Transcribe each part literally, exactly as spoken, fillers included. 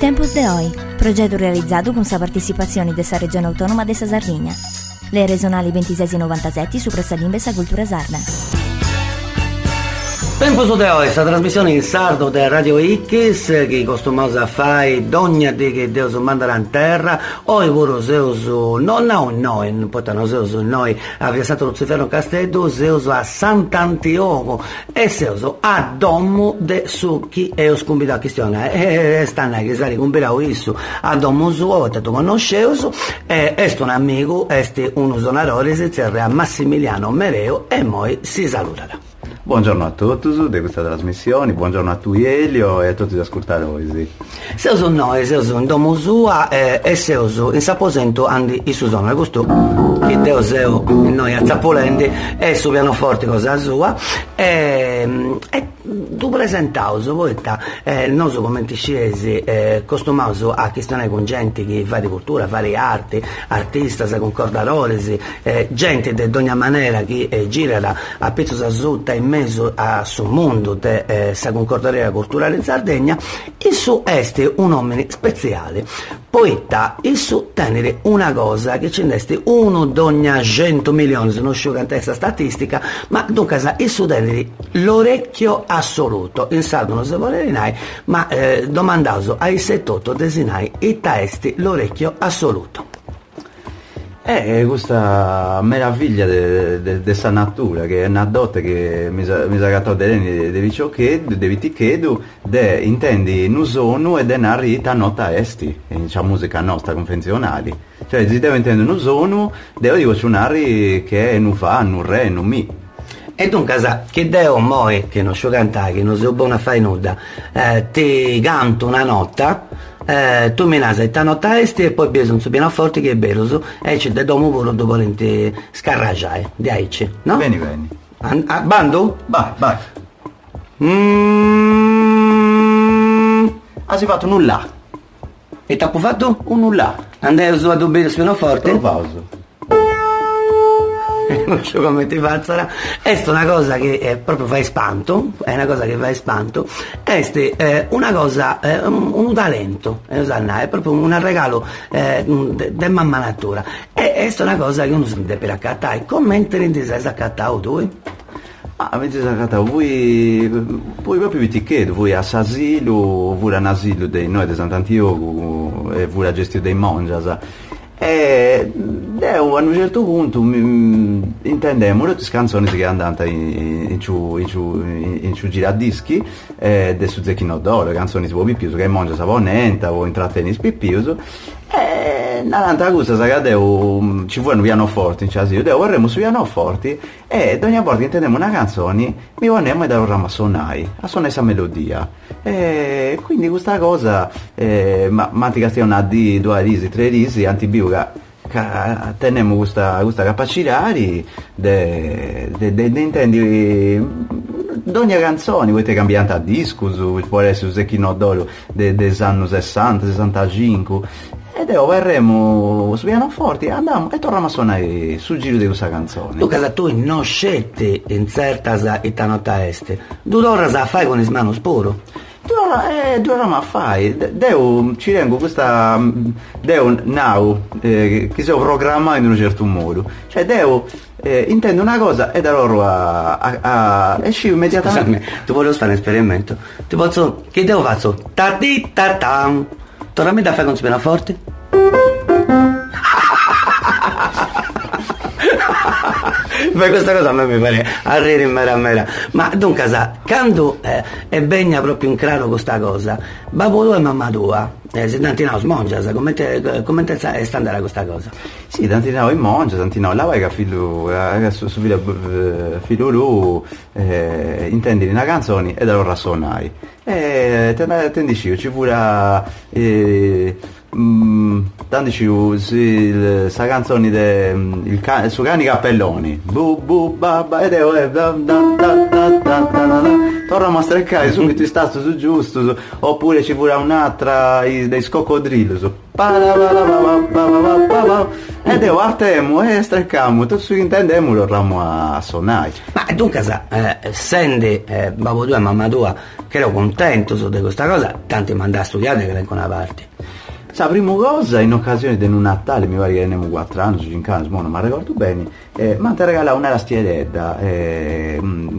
Tempos de Hoy, progetto realizzato con sa partecipazione dessa regione autonoma dessa Sardegna. Le regionali ventisei e novantasette su Pressa Limbe sa cultura sarda. Tempos de Hoy, questa trasmissione in sardo da Radio X che costumosa fai dogna di che Deus mandare in terra o i voro seus non a noi, non potano seus noi a via Santo Luciferno Castello, seus a Sant'Antioco e seus a domo de su chi è oscumbita a questione e stanno che sali cumbirau isso a domo suo, te tu conosceus e est un amico, est uno sonarore, si a Massimiliano Mereo e moi si saluterà. Buongiorno a tutti di questa trasmissione, buongiorno a tu Elio e a tutti gli ascoltatori. Sì. Seus noi, seus in domo sua e, e seus in s'aposento andi in su zona, questo che Deo seu noi a Zappolenti e su pianoforte cosa sua e, e tu presentaus poeta eh, il nostro commenti scesi eh, costumaus a questione con gente che fa di cultura, fa di arte, artista, sa concordarores, eh, gente di ogni maniera che eh, gira a pezzo sa sutta in mezzo a su mondo de eh, sa concordaria culturale in Sardegna. Isso est un uomo speciale, poeta, isso tenere una cosa che ce n'este uno d'ogni cento milioni, se non sciogano questa statistica, ma dunque isso tenere l'orecchio assoluto. In sardo non si vuole rinai, ma eh, domandauso ai settotto desinai i testi l'orecchio assoluto. Eh, questa meraviglia di questa natura, che è una dote che mi sa gattato di Vicio Chedu, di Viti Chedu, de intendi nusono e de narri ta nota esti, c'è musica nostra convenzionale. Cioè, si deve intendere nusono, devo dire c'è un narri che non fa, non re, non mi. E dunque, che Deo moi, che non so cantare, che non so buona fai nuda, eh, ti canto una nota, eh, tu mi nasi ta nota esti e poi bisogna su pianoforte che è bello, e c'è da domo pure dopo volente scarragiare, di aici, no? Bene, bene. An- a- bando? Vai, vai. Mm. Ah, si è fatto nulla. E t'ha fatto? Un nulla. Andai su a dubbi su pianoforte? Provauso. Non so come ti fazzara. È una cosa che è proprio fa spanto, è una cosa che fa spanto, è eh, una cosa, eh, un, un talento, eh, è proprio un regalo eh, del mamma natura. E è una cosa che uno si deve per accattare. Come te ne sei accattato tu? Ah, avete accattato voi, voi proprio vi chiedo, voi a Sasilo, voi all'asilo dei noi di Sant'Antioco e voi la gestione dei mongias. E a un certo punto mi, intendevo molte canzoni che andavano in, in, in, in, in, in giradischi eh, de su Zecchino d'Oro, canzoni si può più che mangia savonenta o intrattenere più e un'altra cosa che devo, ci vuole un pianoforte in casa, io devo vorremmo su pianoforti e ogni volta intendiamo una canzone mi vorremmo da un ramassonai a suonare questa melodia e quindi questa cosa eh, ma mantica stia una di due risi, tre risi antibiuga teniamo questa, questa capacità di intendi ogni canzone potete cambiare a disco può essere su Zecchino d'Oro degli anni sessanta sessantacinque e devo verremo su pianoforti andiamo e torniamo a suonare sul giro di questa canzone. Tu casa tu non scetti in certa e nota este due ore la fai con il mano sporo. Due, eh, due ore ma fai, devo, ci rengo questa, devo, now, eh, che sono programmato in un certo modo, cioè devo, eh, intendo una cosa e da loro a, a, a esci immediatamente. Scusami, tu volevo fare un esperimento, ti posso, che devo fare? Ta ti ta tam, tornami da fare con il pianoforte? Beh, questa cosa a me mi pare a ridere in mera mera, ma dunque sa, quando eh, è begna proprio in chiaro questa cosa, babbo tua e mamma tua, eh, se tantinao smongia, come te, come te sta andare questa cosa? Sì, tantinao in mongia, tantinao là vai che figlio, eh, su, su figlio, eh, figlio lui, eh, intendi una canzone e da allora suonai, e te, te dici, ci pure, eh, mm, tanti ci usi sa canzone de il ca, su cani cappelloni bu bu ba ba ed è da da da da da torna a streccare subito il tasto su giusto su, oppure ci vorrà un'altra i, dei scoccodrillo su ed è artemo e streccamo tutto su che intendiamo lo ramo a suonare. Ma dunque eh, essendo eh, babbo tua e mamma tua che ero contento su di questa cosa, tanti manda a studiare che vengono avanti. La prima cosa, in occasione di un Natale, mi pare che ne quattro anni, cinque anni, non mi ricordo bene, eh, mi hanno regalato una rastieretta, eh,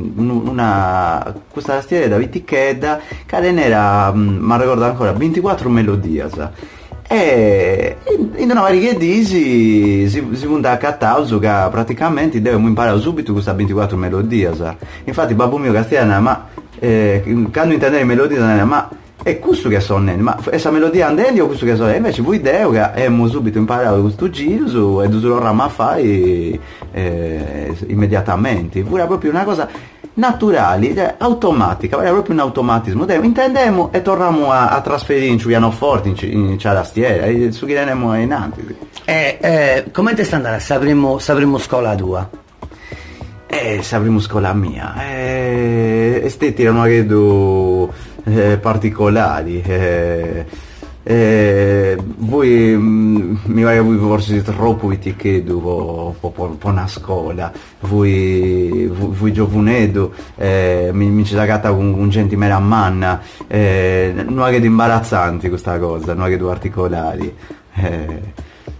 una, questa rastieretta vittichedda, che era, mi ricordo ancora, ventiquattro melodie. E in una varia di si si si punta a cattauso che praticamente devo imparare subito questa ventiquattro melodie. Infatti babbo mio castigliano, ma eh, quando intende le melodie, ma è questo che sono, ma questa melodia andando o questo che sono, invece voi idea che abbiamo subito imparato questo giro e lo ramo a fare eh, immediatamente, pure proprio una cosa naturale, automatica, era proprio un automatismo, intendiamo e torniamo a, a trasferire in pianoforte, in, in tastiera, e su che andiamo in avanti. Eh, eh, come ti sta andando? Sapremo, sapremo scuola tua? Eh, sapremo scuola mia, eh, questi erano credo eh, particolari, eh, eh, voi mh, mi pare che voi forse siete troppo vi chiedo per una scuola, voi, voi, voi giovanedo, eh, mi, mi ci sagata con un centimero a manna, eh, non è che imbarazzanti questa cosa, non è che due particolari. Eh,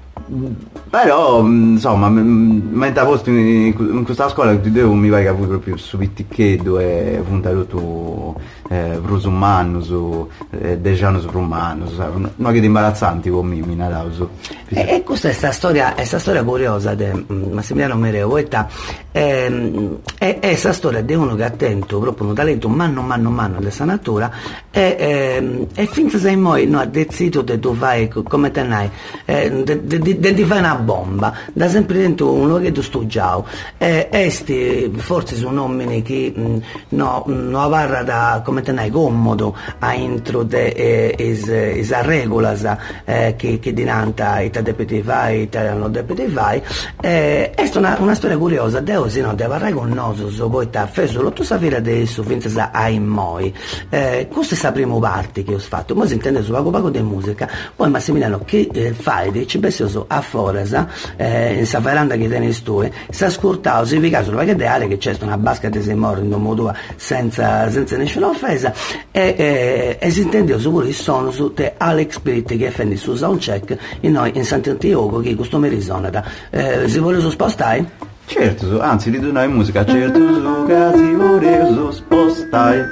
però insomma mentre posto in, in questa scuola ti devo mi pare che voi proprio su vittichedo e puntato tu eh, rusumano su eh, dejano su rumano non è che di imbarazzanti con me mi nadauso e, e questa è sta storia è sta storia curiosa di Massimiliano Mereo poeta è questa storia di uno che ha attento proprio un talento manno manno manno della natura e, e, e finché sei moi no ha deciso che tu fai come te n'hai eh, di fare una bomba da sempre dentro uno che tu studiavo e esti forse sono uomini che mh, no, no avarra da come te n'hai comodo a intro de eh, is, is a regola eh, che, che dinanta i te depeti fai i te non depeti fai eh, è una, una storia curiosa devo se no devo avere con noso so poi ta feso lo tu sapere adesso finché sa ai moi eh, questa è la prima parte che ho fatto ma si intende su poco poco di musica poi Massimiliano che eh, fai ci penso a Foresa eh, in sa veranda che tieni tu si è scurtato si fica sulla ideale che c'è una basca di sei morti in modo senza, senza nessuna offesa e, e, e si intende su pure il suono su te Alex Spirit che fendi su soundcheck in noi in Sant'Antioco che questo mi risonata eh, si vuole su spostare? Certo, anzi di noi musica certo su che si vuole spostare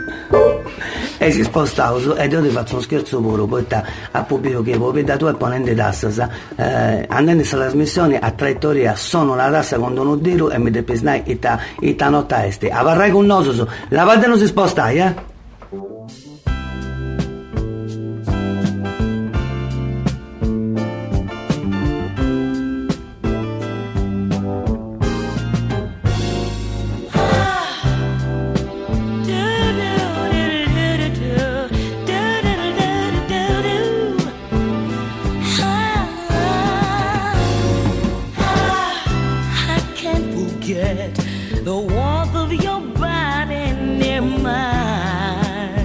e si sposta e io ti faccio uno scherzo puro poi a pubblico che poi da tu e ponendo tassa eh, andando sulla trasmissione a traiettoria sono la tassa quando non diro e mi depisnai e ta e ta notta este avarrai con noso la parte non si sposta eh the warmth of your body near mine.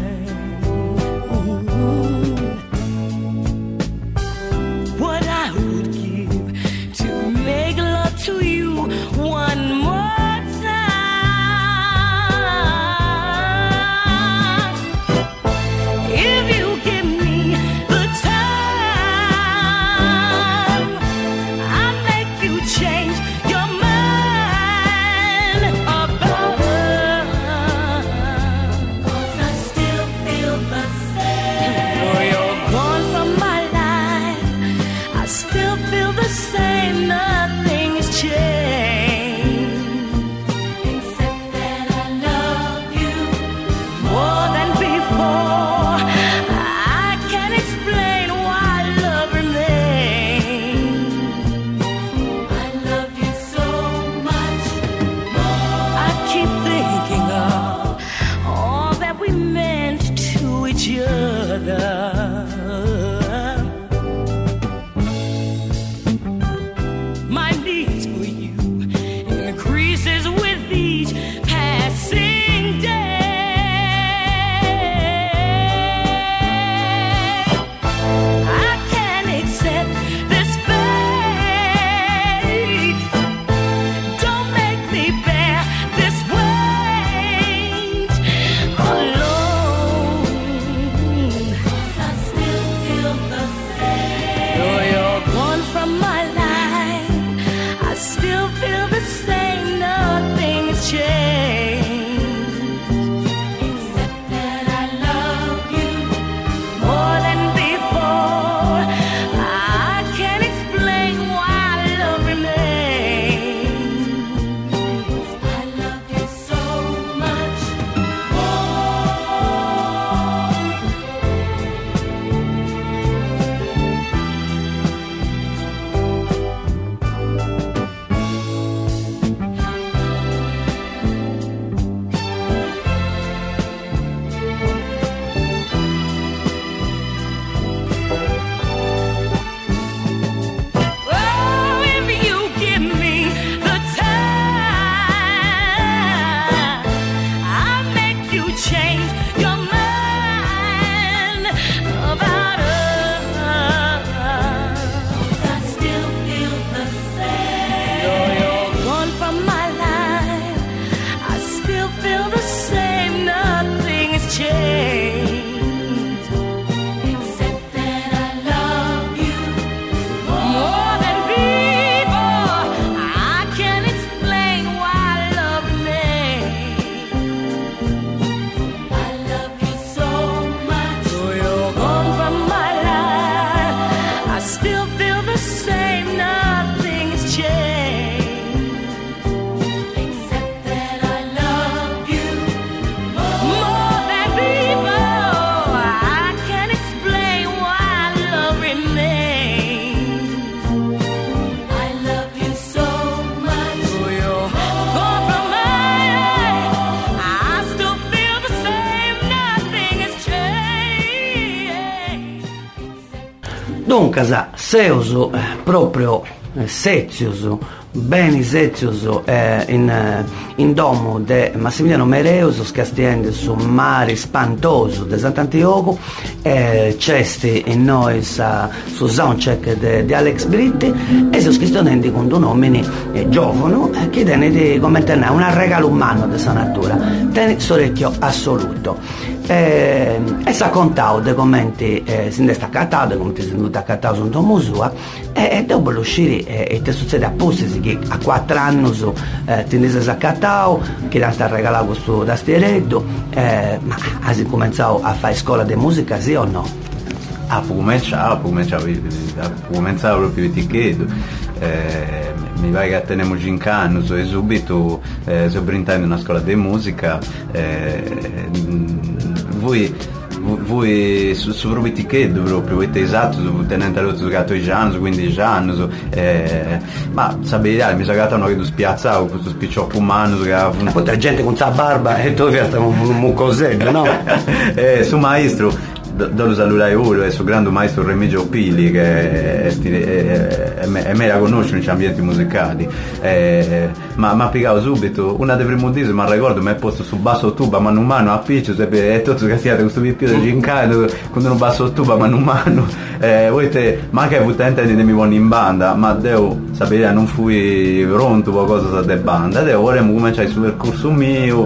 Dunque, seus eh, proprio eh, sezius, beni sezius eh, in, eh, in domo de Massimiliano Mereus, scastiende su mari spantoso de Sant'Antioco, eh, cesti in noi sa, su soundcheck di Alex Britti, e si scastiende con due uomini eh, giovani eh, che tene di commentare una regalo umano di sua natura, tene sorecchio assoluto. Eh, e si ha contato dei commenti, eh, si è staccato, dei commenti si sono staccato su domo sua, e, e dopo l'uscire eh, e ti succede apposta che a quattro anni eh, ti sei saccato, che ti ha regalato questo tastieretto, eh, ma hai cominciato a fare scuola di musica, sì o no? Ah, può cominciare, può cominciare, può cominciare proprio di chiedo. Eh, mi pare che teniamo cinque anni e subito eh, sovrintendo una scuola di musica, eh, voi, voi su, su proprio etichette proprio, avete esatto, su tenente all'otto giocato i anni, su quindici anni, eh, ma sapete, mi sono gata che tu spiazzato con questo spicciocco umano, ma poi c'è gente con sa barba e tu fai un, un cosetto, no? eh, su maestro do lo salutare ora, è il suo grande maestro Remigio Pili, che è, è, è, è me la conosce negli ambienti musicali, eh, ma mi ha piegato subito una delle prime dise, ma ricordo mi ha posto su basso tuba mano in mano a piccio, e tutto che siate questo più di gincare con un basso tuba mano in mano, eh, volete, ma anche avuto intenti di mi vuole in banda, ma devo sapere non fui pronto qualcosa da de banda, devo vorremmo cominciare il suo percorso mio,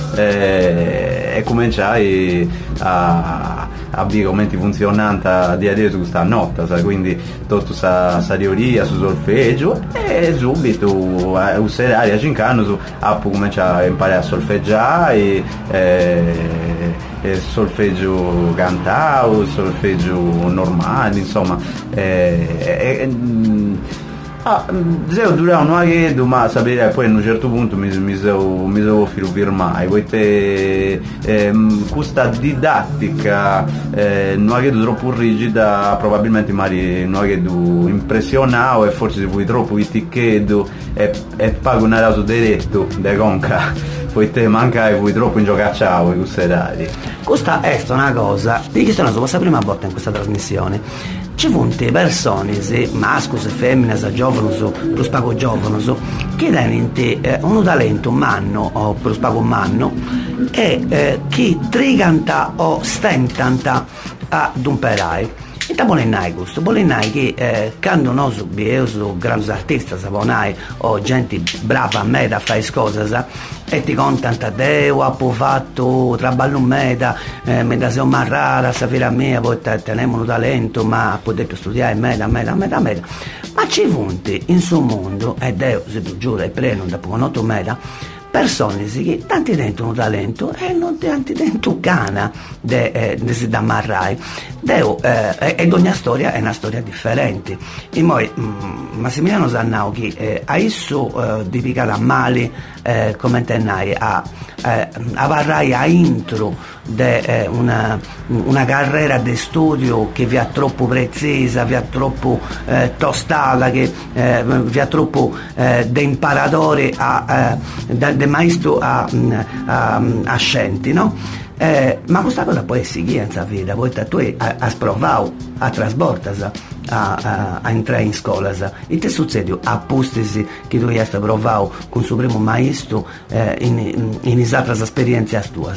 eh, e cominciai a a dire come funzionante di adesso questa notte, sai? Quindi tutta questa teoria su solfeggio, e subito a usare a cinque anni ho cominciato a imparare a solfeggiare, eh, eh, solfeggio cantato, solfeggio normale, insomma, eh, eh, ah, devo durare un aghedo, ma sapere poi a un certo punto mi, mi sono mi so firmare, perché ehm, questa didattica eh, non aghedo troppo rigida, probabilmente magari non aghedo impressionato, e forse se vuoi troppo etichedo e, e pago una raso diretto de conca, poi manca e vuoi troppo in giocacciao in queste dati. Questa è una cosa di cui sono questa prima volta in questa trasmissione. Ci sono persone, maschi e femmine, giovani, più spago giovani, che hanno eh, un talento umano o più spago umano, e eh, che triganta o stentanta ad imparare. E da Bolenai questo, Bolenai che eh, quando noi sono grandi artisti, saponai, o gente brava a me da fare cose, e ti contano Deo, ha fatto traballo meda, eh, me da sei una rara, sapere a me, poi teniamo un talento, ma potete studiare meda, meda, meda, meda. Ma ci punti in suo mondo, e Deo, se tu giuro, e prendo da poco noto meda, persone che tanti dentro un talento e non tanti dentro cana de, eh, de si da marrai. Deo, eh, ed ogni storia è una storia differente. E poi mm, Massimiliano Sannao che eh, ha isso eh, di picare a male, eh, come tenai a, eh, a varrai a intro de eh, una, una carriera di studio che vi ha troppo precisa, vi ha troppo eh, tostata, che eh, vi ha troppo eh, de imparatore a eh, de, de maestro a, a, a scenti, no? Eh, ma questa cosa poi si chiede in vita, poi tu hai provato a trasbortare a, a, a entrare in scuola, e ti succede a postesi che tu hai provato con il suo primo maestro eh, in, in, in altre esperienze tue?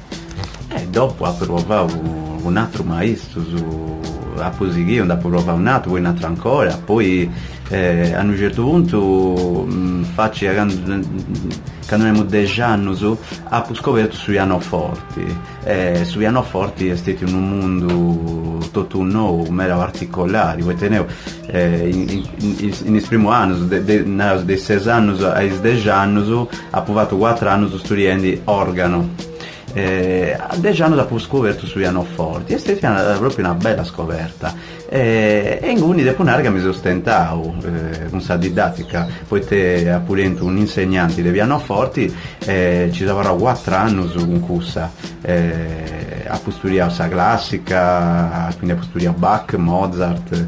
E dopo ho provato un altro maestro su, a Posighi, dopo provato un altro, poi un altro ancora, poi eh, a un certo punto mh, faccio quando abbiamo dieci anni ho scoperto sui pianoforti, eh, sui pianoforti è stato in un mondo tutto nuovo, mera particolare, poi tenevo eh, in, in, in il primo anno, dai sei anni ai dieci anni, ho provato quattro anni studiando organo. Eh, a dieci anni dopo ho scoperto sui pianoforti, è stata proprio una bella scoperta, eh, e in cui dopo un'arga mi sostentavo eh, con questa didattica, poi te appunto un insegnante dei pianoforti, eh, ci lavoravo quattro anni su un corso, eh, a studiare la classica, quindi a studiare Bach, Mozart,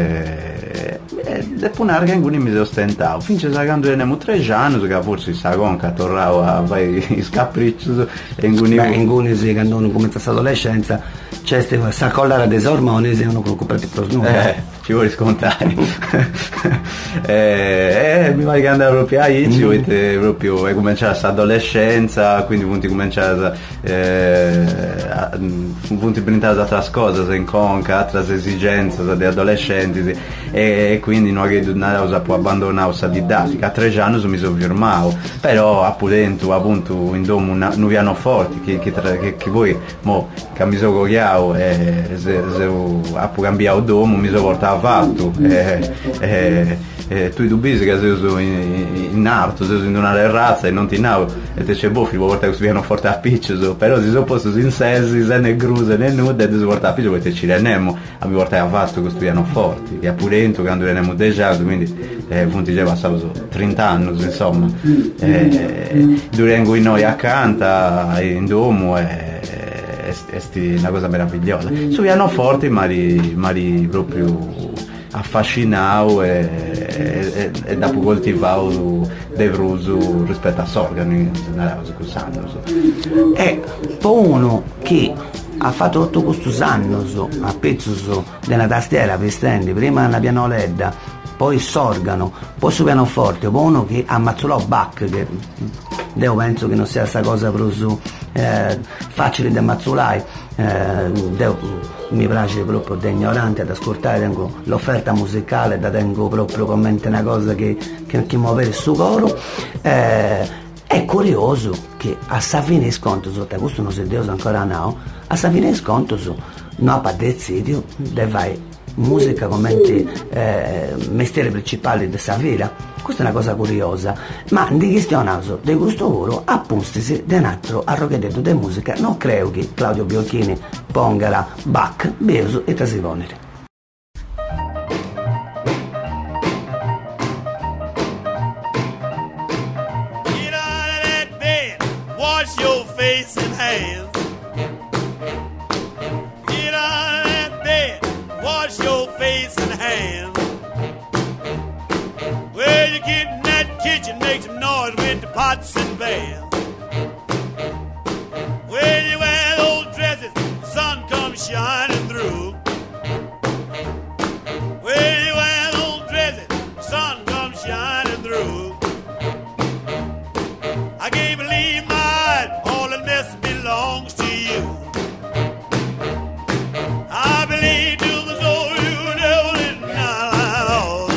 eh, e dopo un'arga in cui mi sostentavo, finché quando avevo tre anni, che forse sa conca tornavo a fare i scapricci, e in cui Beh, in Gunisi, quando uno comincia l'adolescenza, c'è questa collera dei ormoni e uno preoccupato per snudo. Eh, ci vuoi scontare. eh, eh, mi pare che andare proprio a Ici, mm. proprio è cominciata questa adolescenza, quindi punti cominciare eh, a punti prendere altre cose in conca, altre esigenze degli adolescenti e, e quindi non che non può abbandonare questa didattica. A tre anni mi sono firmato, però appunto appunto in domo non vi hanno forti che, che, che, che voi mo che mi sono cogliato e se, se ho cambiato domo mi sono portato fatto e, e, e tu dubbi che sei in, in arto, sei in una razza e non ti navo e te c'è buffi, vuoi portare questo piano forte a piccio, però si sono posto in sesi, se ne gruse né nude e si porta a piccio perché ci renemo, abbiamo portato fatto questo piano forte, e appunto quando renemo già, quindi eh, punti già passato trenta anni insomma, eh, durante noi accanto in domo e è una cosa meravigliosa. Su piano forte mi ha proprio affascinato e, e, e dopo coltivato dei brusi rispetto a sorgani e poi uno che ha fatto tutto questo anno a pezzo della tastiera per stendi, prima una pianoledda, poi sorgano, poi su pianoforte, poi uno che ammazzolò Bach, che io penso che non sia questa cosa proprio eh, facile da ammazzolare, eh, mi piace proprio da ignorante ad ascoltare, tengo l'offerta musicale, da tengo proprio come una cosa che, che, che muove il suo coro. Eh, è curioso che a sa fine sconto, sotto questo non si è ancora no, a sa fine sconto su no padezzidio deve fare musica come eh, mestiere principale di Savira. Questa è una cosa curiosa, ma di questione di questo lavoro appustisi di un altro arroghedetto di musica non credo che Claudio Biocchini ponga la Bach, Beso e Trasivonere. Get out of that bed, wash your face and hands. Get out of that bed, wash your face and hands. Well, you get in that kitchen, make some noise with the pots and pans. Well, you wear those dresses, the sun comes shining through. Well, you wear those dresses, the sun comes shining through. I can't believe my eyes, all the mess belongs to you. I believe to the soul you never did not at all.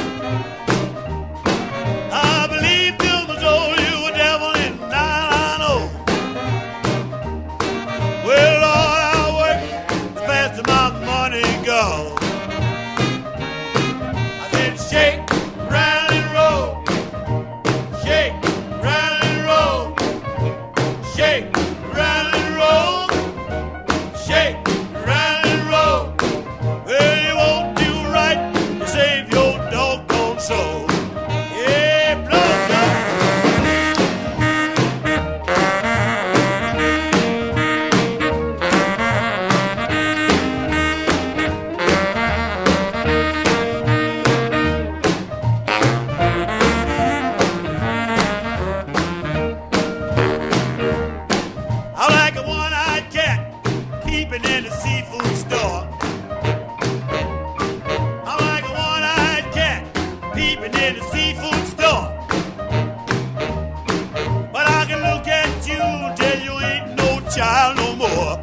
I believe to the soul you were devil in not I know. Well, Lord, I work the faster my money goes. I said shake, round and roll, shake, round and roll, shake, round and roll, shake, round and roll. Well, you won't do right to save your doggone soul. Yeah, blood, blood. I like a one-eyed cat peeping in the seafood store. I like a one-eyed cat peeping in the seafood store. But I can look at you till you ain't no child no more.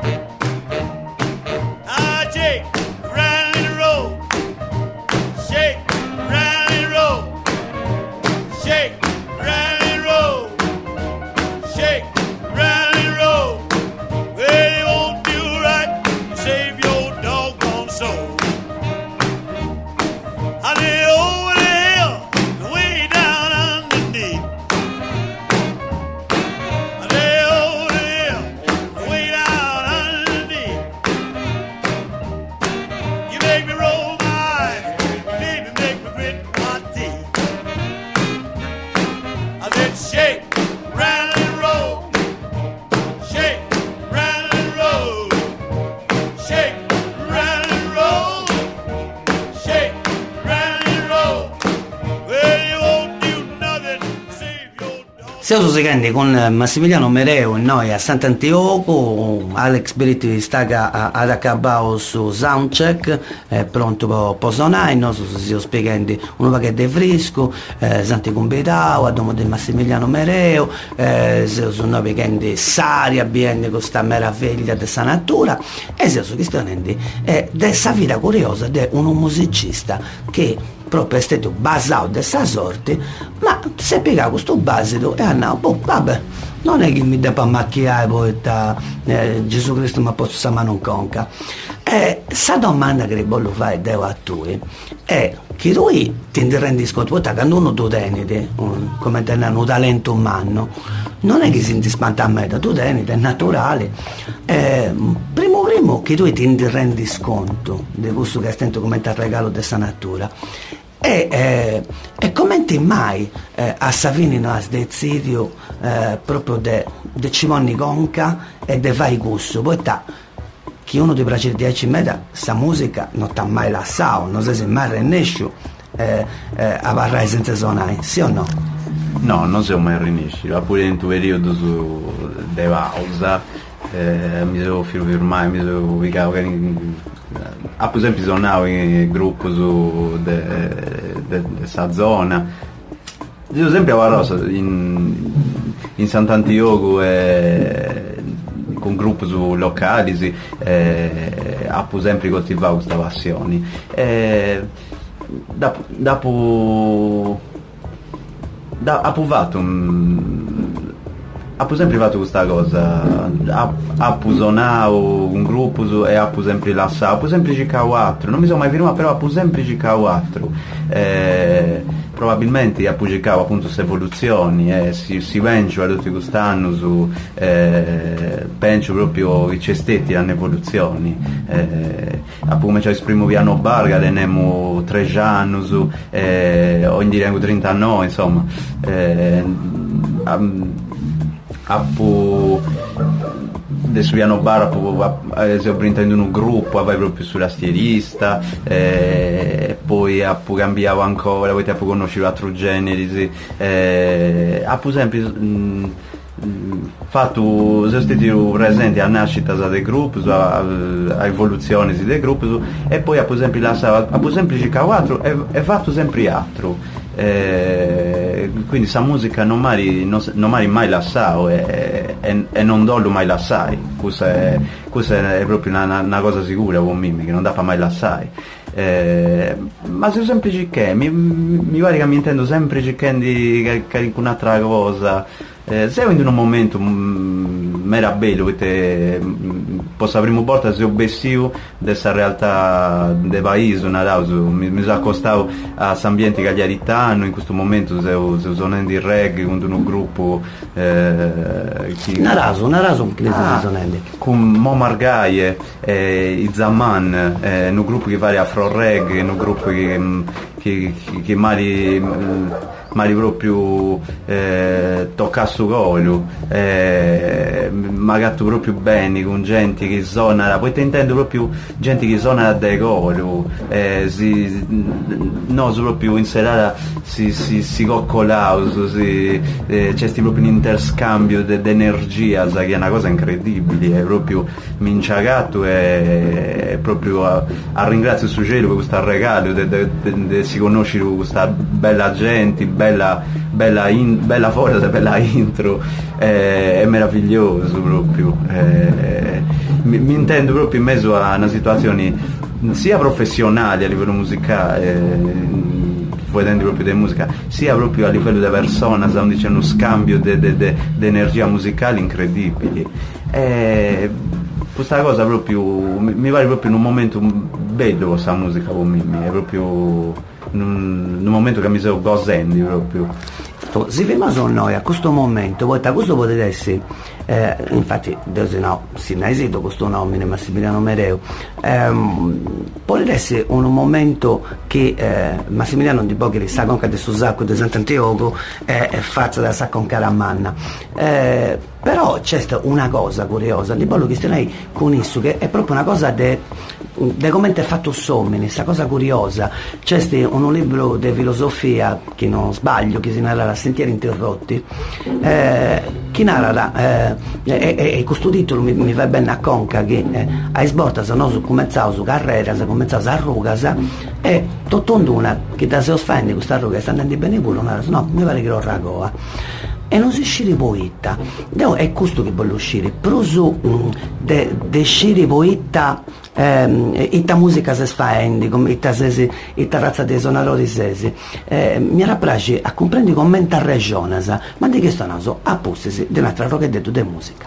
I shake, round and roll, shake, round and roll, shake, round and roll, shake, round and roll. Well, you won't do right to save your doggone soul. Honey, over the hill, way down underneath. Honey, over the hill, Se uso si candi con Massimiliano Mereu e noi a Sant'Antioco, Alex Britti sta ad accabao su soundcheck, è pronto per suonare, noi si spiegando un pacchetto di fresco, eh, Santi Cumbitao, a domo del Massimiliano Mereu, eh, se sono noi piccando Saria, bien con questa meraviglia della natura, e se uso questionando è dessa vita curiosa di un musicista che proprio è stato basato di questa sorte, ma se piegato questo basito e andato, boh, vabbè, non è che mi devo macchiare poi da eh, Gesù Cristo mi posso sa non conca. E sa domanda che voglio fare devo a tu è che lui ti rendi conto che quando uno tu tieni un, come te un talento umano, non è che si spanta a me, tu tieni, è naturale. Eh, primo primo che tu ti rendi conto di questo che è stato come il regalo di questa natura. E, eh, e commenti mai eh, a Savini non ha deciso eh, proprio de, de Cimonni Conca e de fai gusto poi ta chi uno ti piace dieci metri sta musica non t'ha mai lasciato, non so se mai rennescio eh, eh, a parlare senza suonare, sì o no? No, non siamo mai riusciti, pure in un periodo su de pausa eh, mi sono firmato, mi sono ubicato ah, per esempio suonavo in gruppo su questa zona, io sempre a Rosa in, in Sant'Antioco e con gruppi su locali sì, eh, ho sempre coltivato questa passione e dopo dopo ho fatto ho sempre fatto questa cosa, ho suonato un gruppo e ho sempre lasciato, ho sempre cercato altro, non mi sono mai fermato, però ho sempre cercato altro. Eh, probabilmente ho cercato appunto queste evoluzioni e eh, si, si pensa tutti quest'anno su, eh, penso proprio che c'è stati le evoluzioni. Eh, appunto come c'è il primo piano bar che abbiamo tre anni, su, eh, ogni direi trenta anni, insomma. Eh, um, Appu adesso piano bar stiamo prendendo un gruppo vai proprio sulla stierista e poi appu cambiavo ancora poi appu conoscevo altri generi sì. E, appu sempre mh, fatto sono stati presenti a nascita del gruppo a, a evoluzione del gruppo e poi appu sempre lasciato appu sempre cercato altro e, e fatto sempre altro. Eh, quindi questa musica non mi non, non mai lasciato e, e, e non dollo mai lasciare, questa è, questa è proprio una, una cosa sicura con me che non dà mai lasciare. Eh, ma se sempre cercando mi, mi pare che mi intendo sempre cercando di un'altra cosa. Eh, se in un momento mi era bello perché posso la prima volta se obiettivo di questa realtà del paese mi, mi sono accostato a questo ambiente cagliaritano in questo momento se suonando il reggae con un gruppo eh, chi... Naraso, Naraso che ah, con Mo Margaie eh, i Zaman eh, un gruppo che fa afro reggae un gruppo che che, che, che mali mali proprio eh, tocca su collo eh, magari proprio bene con gente che suona poi ti intendo proprio gente che suona da collo eh, si no so proprio in serata si, si, si coccolao si, eh, c'è proprio un interscambio di energia che è una cosa incredibile è proprio minciagato e proprio a, a ringrazio il suo cielo per questo regalo de, de, de, de, si conosce questa bella gente bella bella, in, bella forza, bella intro eh, è meraviglioso proprio eh, mi, mi intendo proprio in mezzo a una situazione sia professionale a livello musicale eh, vedendo proprio di musica sia proprio a livello di persona stiamo dicendo uno scambio di energia musicale incredibile eh, questa cosa proprio mi, mi pare proprio in un momento bello questa musica con me è proprio in un momento che mi sto godendo proprio. Si ferma su noi a questo momento, poi da questo potete essere, eh, infatti Deus no, si ne ha esito questo nome Massimiliano Mereu, ehm, potete essere un momento che eh, Massimiliano di pochi sa conca del suo sacco di Sant'Antioco e eh, faccia da sacco Caramanna. Eh, Però c'è sta una cosa curiosa, di quello che stai con isso, che è proprio una cosa de, de come è fatto sommi, questa cosa curiosa. C'è sta un libro di filosofia, che non sbaglio, che si narra Sentieri interrotti, eh, che narra, eh, e, e questo titolo mi, mi va bene a conca, che eh, a sborta se non su cominciato su carriera, se cominciato a rugas, e tutto una che da se offende questa ruga sta andando bene pure, no, mi pare che lo ragoa. E non si sciri poeta, è questo che voglio uscire, però su de, de sciri poeta, ehm, ita musica si sfaendi, come ita sesi, ita razza dei sonarori sesi, eh, mi rappresci a comprendere commenta a regione, ma di che sto naso, a postisi di un'altra roca detto di musica.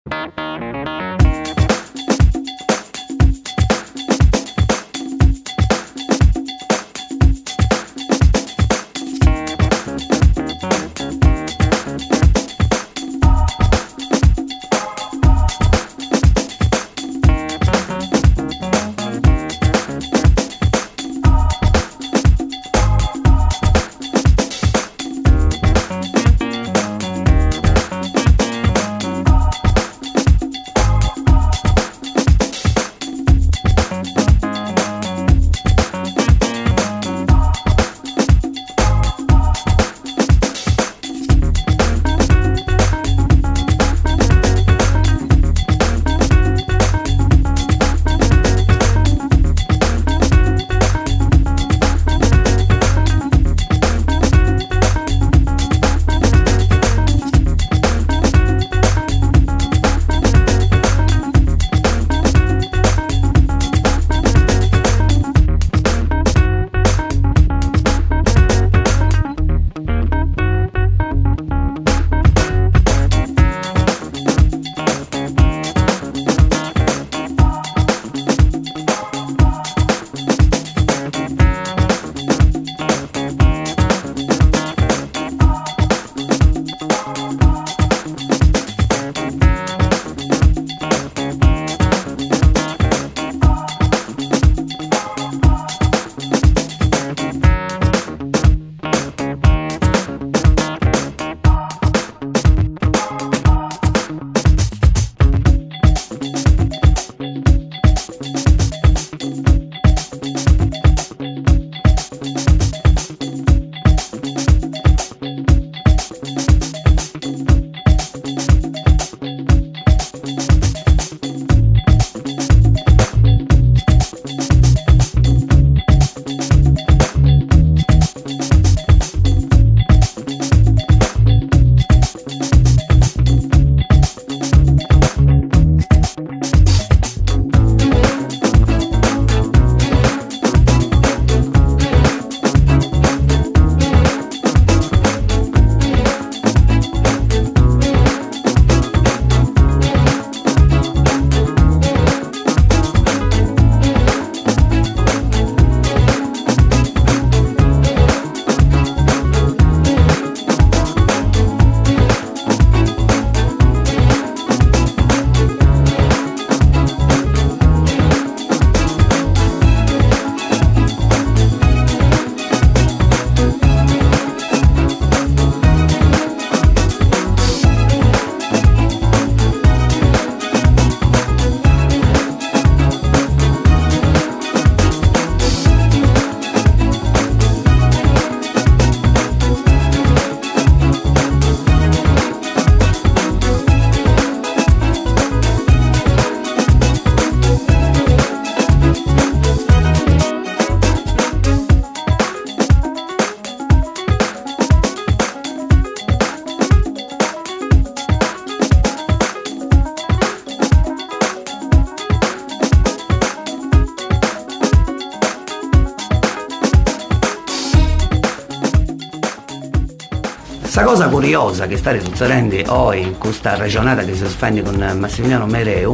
Questa cosa curiosa che sta succedendo oggi in questa ragionata che si sfende con Massimiliano Mereu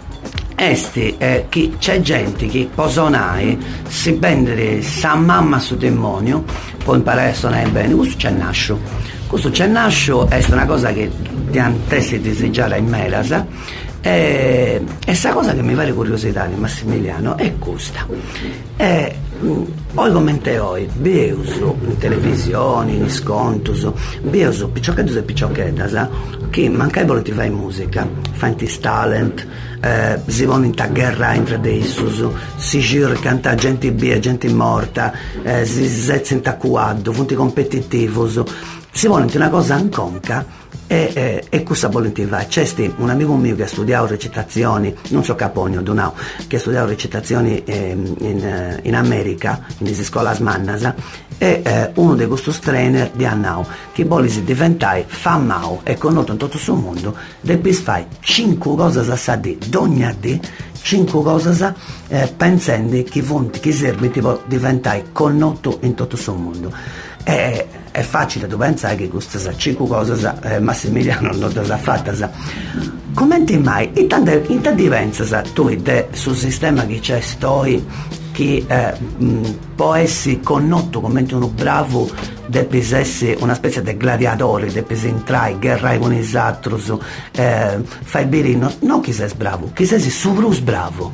è eh, che c'è gente che posonai si prende sa mamma su demonio, poi imparare a suonare bene. Questo c'è nascio. Questo c'è nascio è una cosa che di antesi diseggiata in Melasa E questa cosa che mi pare curiosità di Massimiliano è questa. E, poi come oggi, beuso in televisione, in scontus, beuso picciocchetti e picciocchetas che mancai volenti fare musica, fanti talent, eh, si vanno in guerra entre de issus, si cercano gente bia, gente morta, eh, si sezzano in quadro, punti competitivos, si volenti una cosa anconca. E, e, e questa volentieri c'è un amico mio che ha studiato recitazioni, non so Capogno, Donau, che ha studiato recitazioni eh, in, in America, in queste scuole mannas, e eh, uno di questi trainer di Annau che vuole diventare famau e conosciuto in tutto il mondo, deve fare cinque cose a sadì, ogni dì cinque cose eh, pensando che, che serve tipo diventare conosciuto in tutto il mondo. È, è facile tu pensare che queste cinque cose eh, Massimiliano non le ha fatte. Commenti mai in tante, in tante diverse tu de, sul sistema che c'è stoi che eh, mh, può essere conosciuto come uno bravo, deve essere una specie di gladiatore, deve entrare, guerrare con i altri, eh, fai il birino, non chi sei bravo, chi sei super bravo.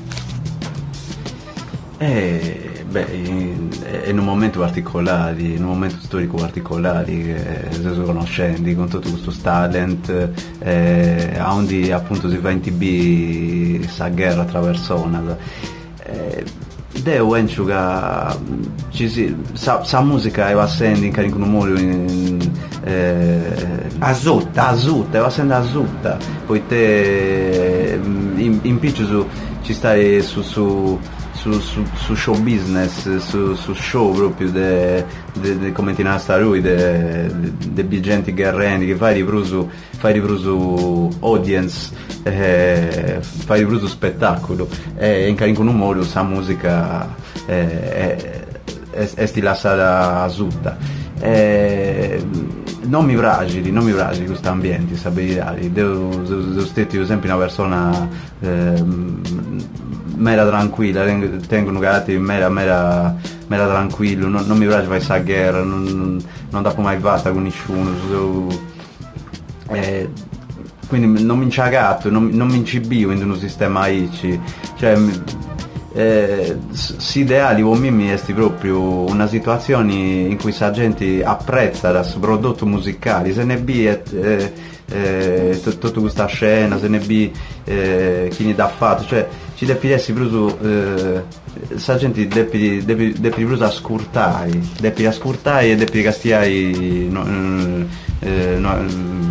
Eh... Beh, in, in un momento particolare, in un momento storico particolare, che si sono conoscenti con tutto questo talent, eh, onde appunto si fa in tv questa guerra tra persone. Eh, Devo penso che ci si, sa, sa musica va essendo in carico numero in eh, azutta, azutta, va essendo azutta, poi te in, in piccio su, ci stai su, su Su, su, su show business, su, su show proprio de, de, de, come ti nasta lui, de, de, de gente guerrendi che fai ripruso, fai ripruso audience, eh, fai ripruso spettacolo, e in carico numero sa musica eh, è, è, è stilata azutta. Eh, non mi piace, non mi piace questo ambiente, stabilitari. Devo, devo, devo stare sempre una persona eh, mera tranquilla, tengono caratteri mera, mera, mera tranquillo, non, non mi piace fare questa guerra, non, non dopo mai fatta con nessuno, so, eh, quindi non mi inciagatto, non, non mi incibio in un sistema ici, cioè eh, si ideali con me mi è proprio una situazione in cui la gente apprezza il prodotto musicale, se ne è eh, eh, tutta questa scena, se ne è eh, chi ne dà fatto, cioè ci deve essere proprio eh, la gente deve, deve, deve proprio ascoltare, deve ascoltare e deve castigare no, eh, no,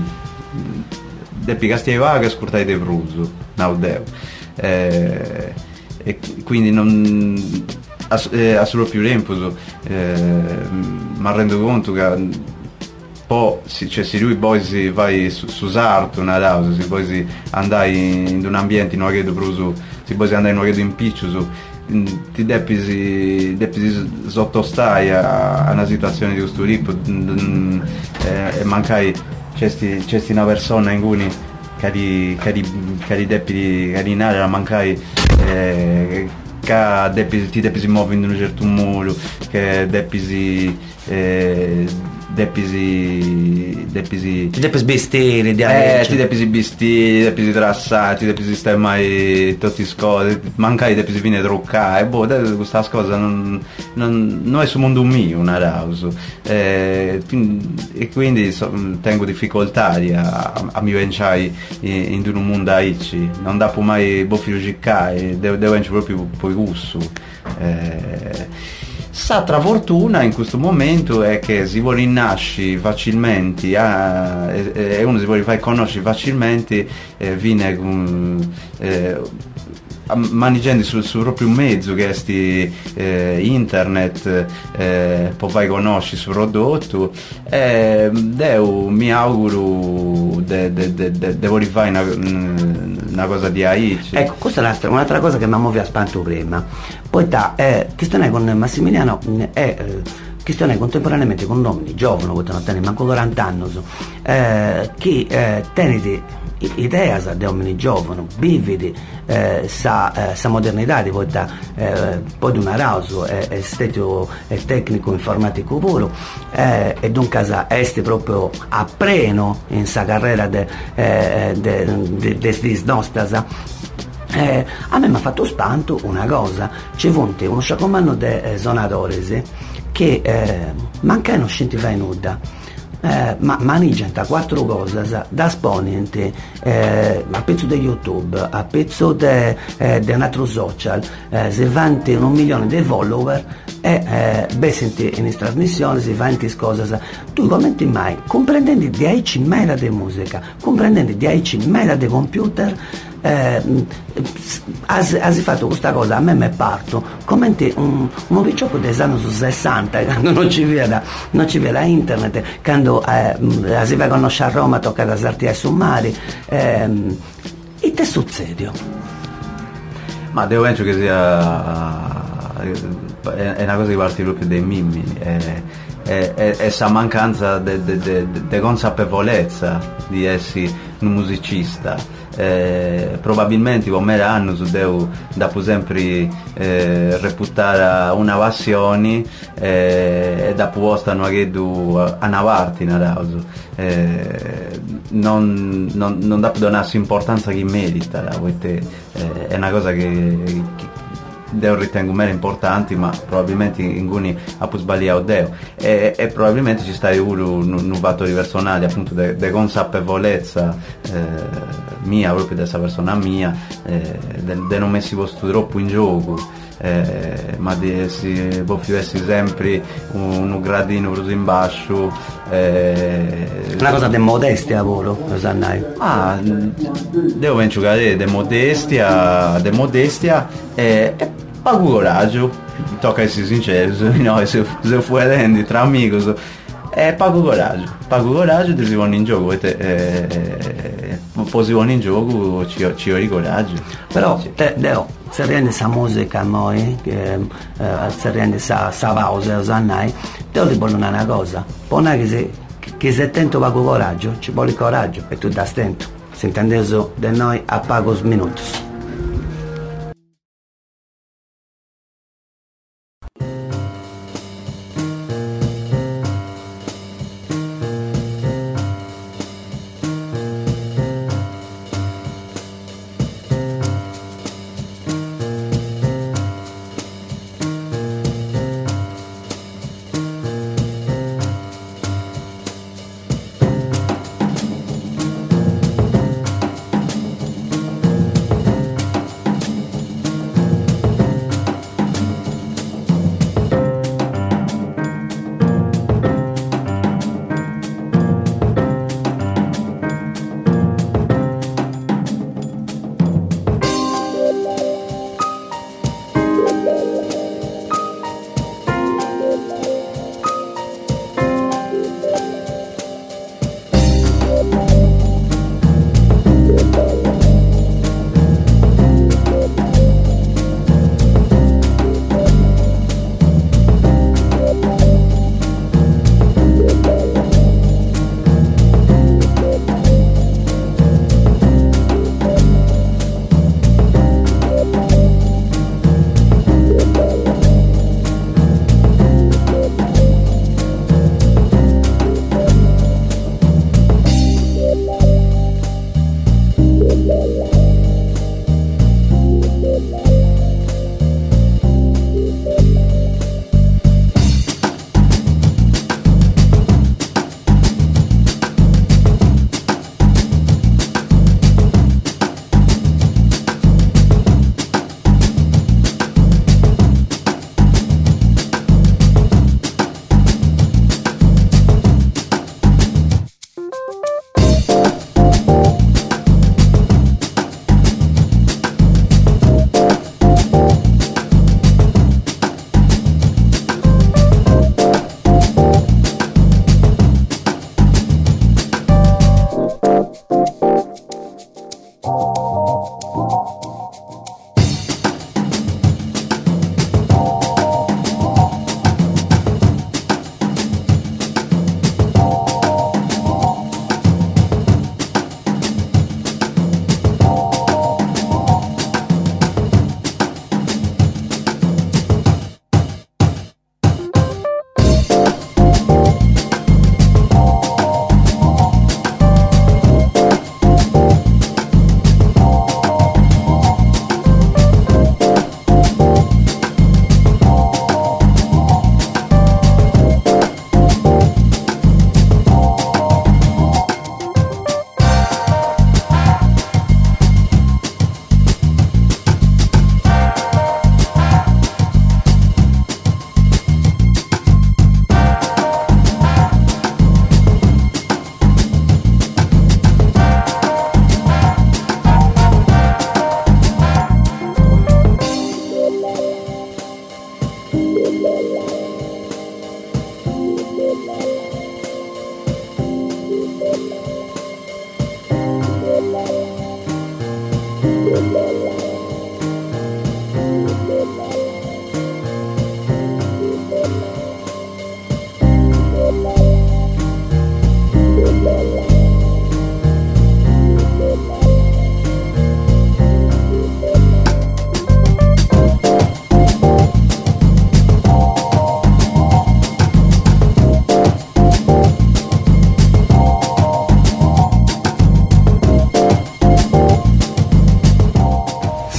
deve castigare vaga e ascoltare de bruso, no, devo. Eh, e quindi non a, eh, a solo più tempo eh, mi rendo conto che poi si, cioè, se lui poi si vai su, su sarto una causa, se poi si andai in un ambiente non che proprio si poi si andare in un in piccio su, ti devi devi sottostare a, a una situazione di questo tipo eh, e mancai c'è una persona in cui che di che di che di devi carinare la mancai eh, che devi, ti devi muovere in un certo modo, che devi eh, devi devi ti devi vestire, eh, ti devi vestire, devi trassare, ti devi sistemare tutte le cose, mancai devi venire truccare, boh, questa cosa non, non, non è sul mondo mio una causa, eh, e quindi so, tengo difficoltà a, a mi pensare in, in un mondo aici, non dopo mai boffio giccare, devo, devo pensare proprio poi gusto. Eh, S'altra fortuna in questo momento è che si vuole nascere facilmente eh, e uno si vuole fare conoscere facilmente eh, viene con eh, maneggiando sul, sul proprio mezzo che è sti, eh, internet eh, poi fai conoscere sul prodotto e eh, mi auguro de, de, de, de, devo rifare una, una cosa di aici. Ecco, questa è un'altra, un'altra cosa che mi ha spanto prima. Poi ta, eh, questione con Massimiliano è eh, che stiano contemporaneamente con uomini giovani, che non tengono manco quaranta anni, eh, che eh, tenete idea di uomini giovani, vividi eh, sa, eh, sa modernità di volta eh, poi di una rauso è, è stato è tecnico informatico puro eh, e dunque è proprio a pleno in sa carriera de, eh, de, de, de, de nostra. Eh, a me mi ha fatto spanto una cosa, c'è venuto uno sciacomando di eh, suonatori che eh, mancano scientifici nuda. Eh, ma manigenta quattro cose da esponente eh, a pezzo di YouTube, a pezzo di eh, un altro social, eh, se vanti un milione di follower e eh, beh senti in trasmissione si vanti cose tu commenti mai comprendendo dieci mega di musica, comprendendo dieci mega di computer. Eh, has, has fatto questa cosa, a me mi parto commenti un, un picciocco degli anni sessanta quando non ci vede non ci vede internet, quando eh, si va a conoscere a Roma tocca da sarti ai sommari eh, e te succede? Ma devo penso che sia è una cosa che parte proprio dai mimmi, è, è, è, è essa mancanza di consapevolezza di essere un musicista. Eh, probabilmente come hanno su Deu dopo sempre eh, reputare una passione eh, e dopo postano che tu a una parte eh, non, non, non da donarsi importanza che merita perché, eh, è una cosa che, che Deo ritengo meno importanti, ma probabilmente in cui ha più sbagliato Deo e, e probabilmente ci sta un, un, un fattore personale appunto di consapevolezza eh, mia, proprio di questa persona mia, eh, di non messi posto troppo in gioco, eh, ma di essere, può più essere sempre un, un gradino così in basso. Eh, una cosa di modestia a volo, ah, devo pensare di modestia, di modestia e, e pago coraggio, tocca essere sincero, no, se, se fuori tra amici, e pago coraggio, pago coraggio di si vanno in gioco, perché eh, poi si vanno in gioco ci, ci ho coraggio. Però te, Deo, se rende sa musica a noi, che, eh, se rende sa, sa pausa, sa nai, Deo ti vuole una cosa, poi che se, che se tento pago coraggio, ci vuole coraggio, e tu da stento, se intendeso di noi a pagos minutos.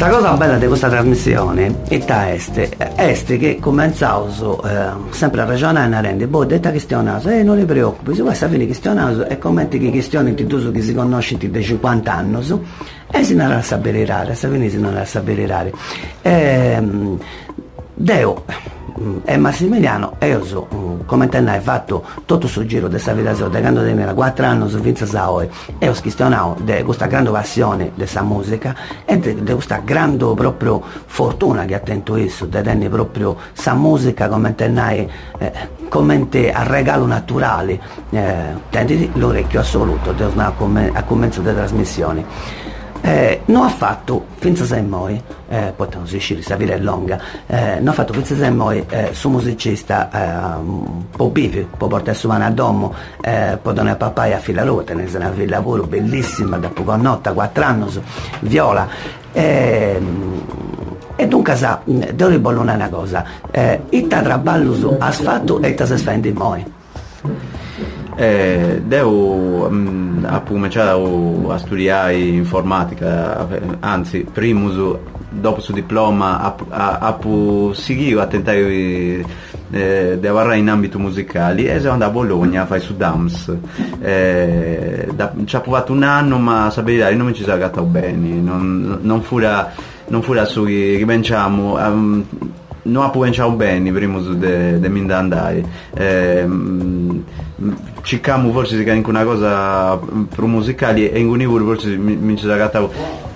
La cosa bella di questa trasmissione è este, este che cominciamo eh, sempre a ragionare e rendi, boh, detta questione, eh, non ti preoccupi, se vuoi sapere questione e commenti che questioni ti tu che si conosci da cinquanta anni, e si non la sapere rare, sapere si non la sapere rare. Ehm, Deo e Massimiliano e io so, come te ne hai fatto tutto sul giro di questa vita da quando teneva quattro anni su fino a oggi e ho schizionato di questa grande passione di questa musica e di questa grande proprio fortuna che ha tenuto isso, di tenere proprio questa musica come te ne hai eh, come te a regalo naturale eh, tendi l'orecchio assoluto a comienzo delle trasmissioni. Eh, non ha fatto, finché sei moi, eh, poi non si sceglie, la vita è lunga, eh, non ha fatto finché sei moi, eh, suo musicista, eh, un po' bivi, poi portare su mano a domo, eh, poi donare papà a fila ruota, ne una villa lavoro bellissima, da poco notte, quattro anni, viola, eh, e dunque sa, devo ribollare una cosa, eh, il traballo asfalto e il si sfende moi. Eh, devo um, a cominciare a studiare informatica, anzi prima dopo il diploma a, a, a seguire a tentare eh, di lavorare in ambito musicale e sono andato a Bologna a fare su Dams eh, da, ci ha provato un anno ma sapere non mi ci sono agattato bene, non, non fu la non fu la su che ribenciamo um, non ha cominciato bene prima di mi andare eh, cercamo forse di anche una cosa pro musicale e in un forse mi, mi ci sono agattato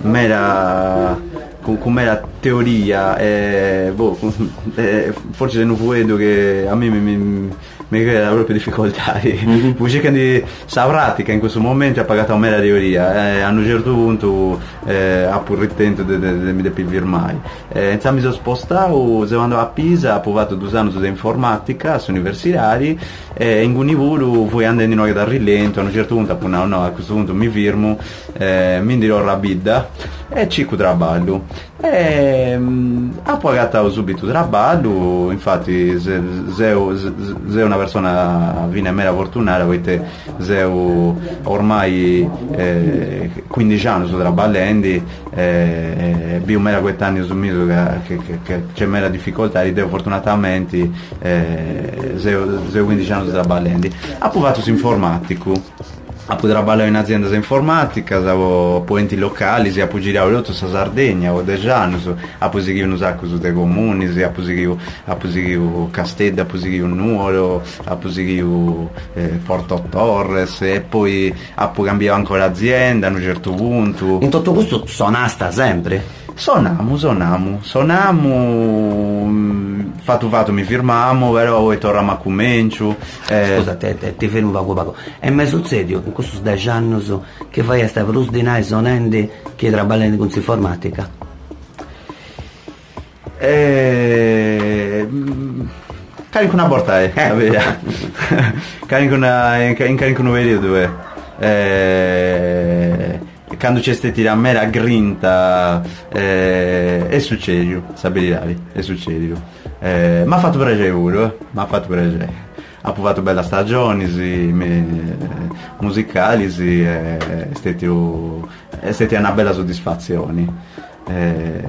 mera come la teoria eh, boh, eh, forse non vedo che a me mi, mi, mi crea proprio difficoltà mm-hmm. Poi cercano di sa pratica in questo momento ha pagato a me la teoria eh, a un certo punto eh, ha pur ritento di pilvir mai eh, insomma mi sono spostato sono andato a Pisa ho provato due anni di informatica su universitari e eh, in Gunivuru poi andando in da rilento a un certo punto appunto, no, no, a questo punto mi firmo eh, mi dirò la bidda e cico traballo e ha pagato subito traballo infatti se, se, se una persona viene mera fortunata perché se ormai eh, quindici anni su traballando eh, bio mera quest'anni su miso che, che, che c'è mera difficoltà e fortunatamente eh, se, se quindici anni su traballando ha provato su informatico ha potuto lavorare in azienda informatica, avevo poenti locali, si ha potuto girare tutto su Sardegna o dieci anni, ha potuto girare un sacco su dei comuni, ha potuto girare Castello, ha potuto girare Nuoro, ha potuto girare eh, Porto Torres e poi ha potuto cambiare ancora azienda a un certo punto. In tutto questo suonasta sempre? Suonamo, suonamo, suonamo, fatto fatto mi firmamo, però poi torniamo a comincio. Eh. Scusa, te, te, ti fermo poco poco. E mi succede in questi dieci anni che fai a stare per di noi suonando che lavorano con informatica? Eh... Carico una porta, eh, carico una, in carico un periodo, eh. eh... quando c'è stata la mera grinta eh, è successo, sapere è successo eh, mi ha fatto piacere pure, eh, mi ha fatto piacere ha provato bella stagione sì, me, musicali sì, è, è, stato, è stata una bella soddisfazione eh,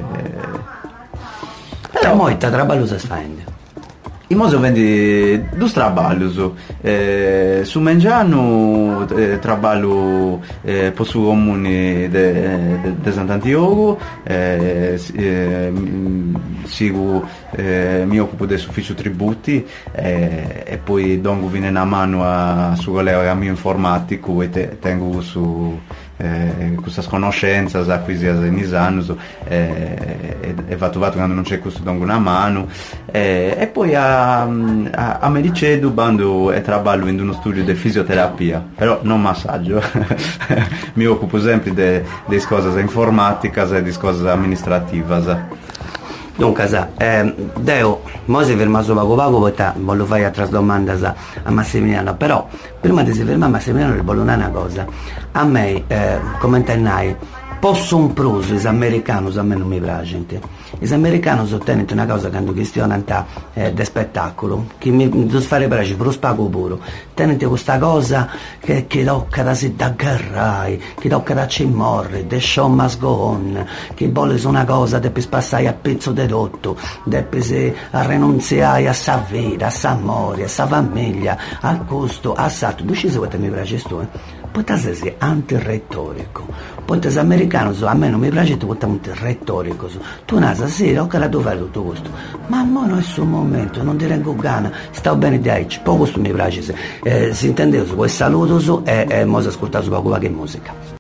però poi ti traballo si sfende in modo vendi due traballi eh, su Mengiano eh, traballo eh, per su comune di Sant'Antioco eh, eh, sigo eh, mi occupo dell'ufficio tributi eh, e poi dongo viene una mano a suo collega mio informatico e te, tengo su eh, questa conoscenza acquisita in anni eh, e va trovato quando non c'è questo dongo una mano eh, e poi a, a, a Mericedu bando e traballo in uno studio di fisioterapia però non massaggio mi occupo sempre di cose informatiche e di cose amministrative. Dunque, eh, Deo, mo si ferma su poco poco perché voglio fare altre domande a Massimiliano, però prima di si fermare a Massimiliano voglio dire una cosa. A me, eh, come intendai, posso un pruso, gli americani a me non mi piace. Gli americani ottengono una cosa che hanno questione eh, di spettacolo, che mi devo fare piace per lo spago puro. Tenete questa cosa che, che tocca da si da garrai, che tocca da ci morre, the show must go on, che vuole una cosa, devi spassare a pezzo di tutto, devi rinunziare a sa vita, a sa amore, a sa famiglia, al costo, a sa tutto. Ci vuoi mi piace sto, eh? Poi sei antiretorico, poi sei americano, a me non mi piace, tu sei retorico, tu nasa sì, ho carato fare tutto questo, ma mo non è il suo momento, non ti rengo gana, stavo bene di aici, poi questo mi piace, se, eh, si intende su, poi saluto su e, e mo si ascolta su qualche musica.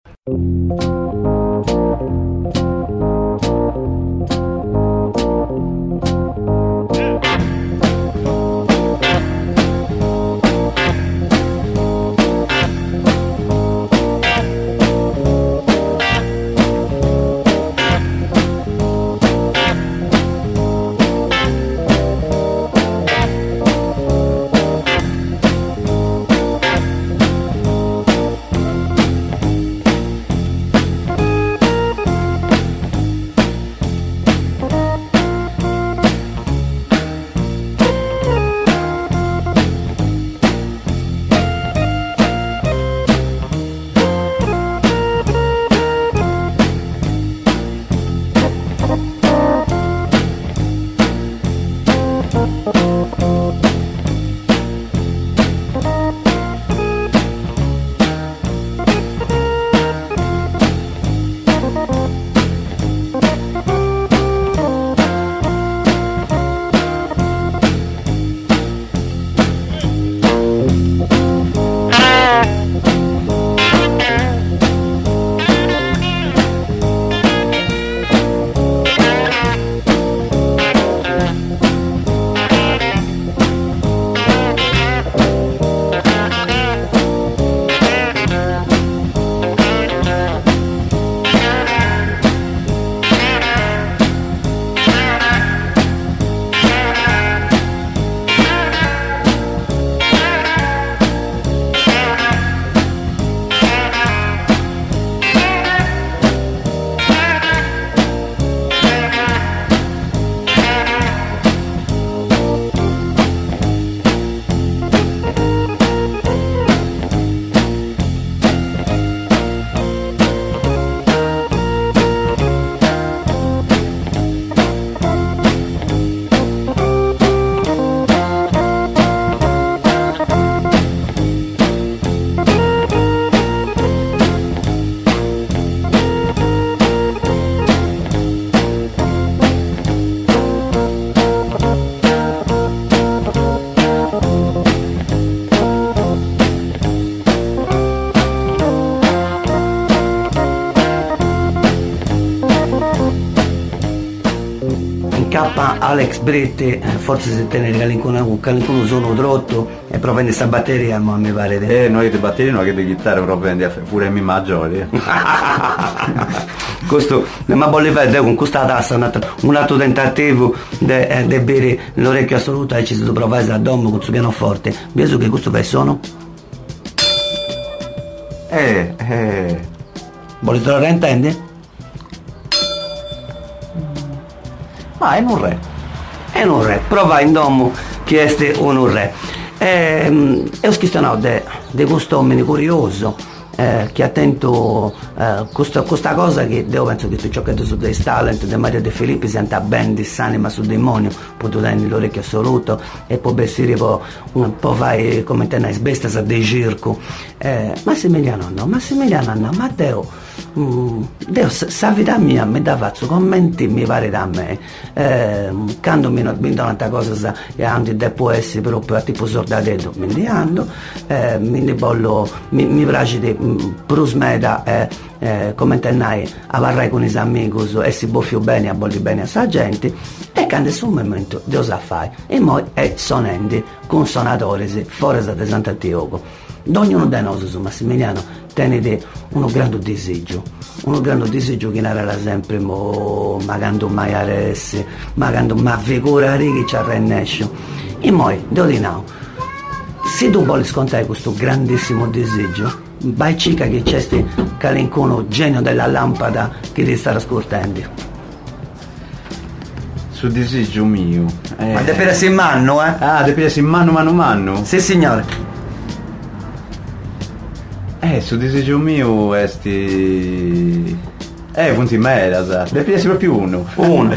Incappa Alex Bretti, forse se tenere Calincone, Calincone sono trotto e proprio questa batteria, ma mi pare di... Eh, noi di batteria non che di chitarra proprio pure mi maggiori. Questo, ma voglio fare con questa tassa un altro, un altro tentativo di eh, bere l'orecchio assoluto e ci si provare a domo con il suo pianoforte. Penso che questo pezzo sono? Eh, eh... Volete lo reintende? Ma è un re. È un re, prova in domo che è un re. E, e ho scritto no, di questo uomo curioso, eh, che attento eh, questa, questa cosa che io penso che tu giocate su dei talent di Mario De Filippi si sta ben di sanima sul demonio, poi tu dai l'orecchio assoluto e poi bestire un po' vai come te ne sbesta sa dei circo. Eh, Massimiliano no, Massimiliano no, Matteo Mm, Deo, sa vita mia mi dà faccio commenti mi pare da me eh, quando mi hanno vinto un'altra cosa sa, e anche può essere proprio tipo sordatetto mi indiando eh, mi bollo mi, mi piace di prosmeda eh, eh, come tenai a varrai con i amici e si boffio bene a bolli bene a sa gente e quando è un momento Dio sa fai e poi è sonendo con suonatori fuori da Sant'Antioco. Ognuno di noi su Massimiliano tenete uno grande disagio, uno grande disagio che non era sempre mo, magando mai aresse, magando ma vigorare che ci arrennesce. E poi, do di now, se tu vuoi scontare questo grandissimo disagio, vai cica che c'è sti calincuno genio della lampada che ti sta ascoltando. Su disegno mio. Eh. Ma te per in mano, eh? Ah, te per in mano, mano, mano? Sì, signore. Eh, su disegno mio esti... Eh, punti mera, sa. Te per proprio uno. Uno.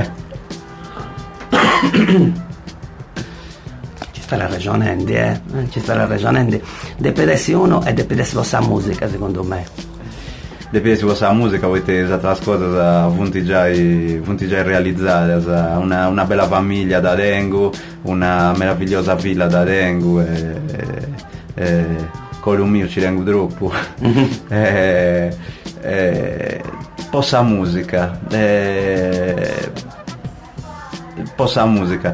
Ci sta la ragione, Andy, eh? Ci sta la ragione, Andy. De pedessi uno e de pedessi vostra musica, secondo me. De pedessi vostra musica, avete altre cose, punti già, punti già realizzate, sa. Una, una bella famiglia da Rengu, una meravigliosa villa da Rengu e... e, e con il mio ci rengo troppo. e, e, possa musica. E, possa musica.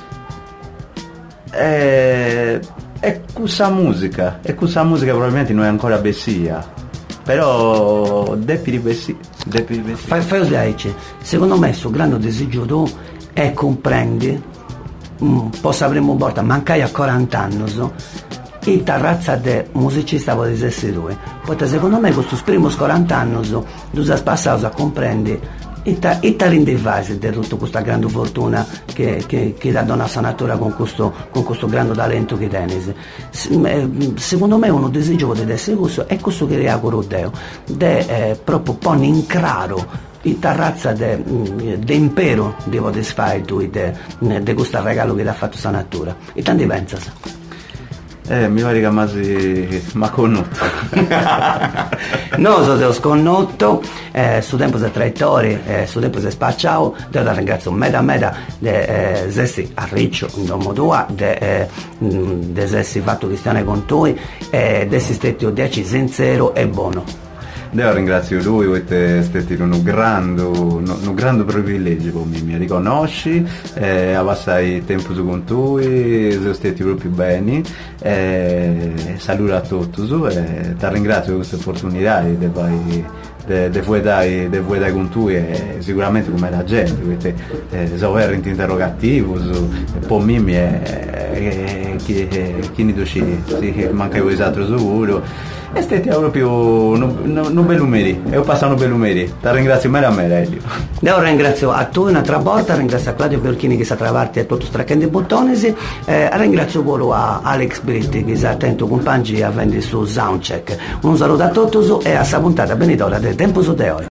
E, e questa musica, e questa musica probabilmente non è ancora bessia, però depi di bessia, depi di bessia. Fai, fai osaici, secondo me sul grande disegno tu è comprendi, mm, posso avremmo portato, mancai a quaranta anni, so, e la razza de musicista può essere lui, poi secondo me questo primo quaranta anni, so, tu sei passato a comprendere e ta, e ta rindevasi di tutta questa grande fortuna che, che, che la donna sanatura con questo, con questo grande talento che tenesi. Secondo me uno desidero di essere questo è questo che reagoro Deo de eh, proprio pone in chiaro la razza d'impero di poter fare tu di questo regalo che ti ha fatto sanatura e tanti pensas. Eh, mi pare che mi ha connotto. No, so te ho sconnotto, eh, su tempo se traitori, eh, su tempo se spacciao, devo da ringrazio meda meda de eh, sessi a riccio in domo tua, de, eh, de sessi fatto cristiane con tu, e de si stetti dieci sincero e buono. Io ringrazio lui, avete stato un grande, un grande privilegio per me, mi riconosci, eh, avessai tempo con lui, siamo stati proprio bene, eh, saluto a tutti e ti ringrazio per questa opportunità di vai de vuoi dare de vuoi dare con tu e sicuramente come la gente perché eh, so era in interrogativo so, poi mi è chi chi ne dici sì manca io esatto sicuro e stati proprio un bel umeri e ho passato un bel umeri ti ringrazio mai a me Elio. Io ringrazio a tu un'altra volta, ringrazio a Claudio Fiorchini che sa travarti a tutto straccando i bottonesi, eh, ringrazio pure a Alex Britti che sta attento con Pangi a vendere su Soundcheck. Un saluto a tutti e a sta puntata benedora del Tempo su Deo.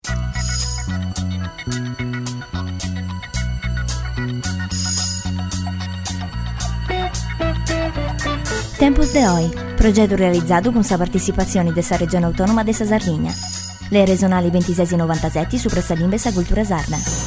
Tempus de Oi, progetto realizzato con la partecipazione della Regione Autonoma della Sardegna. Le regionali ventisei novantasette su Pressalimbe sa Cultura Sarda.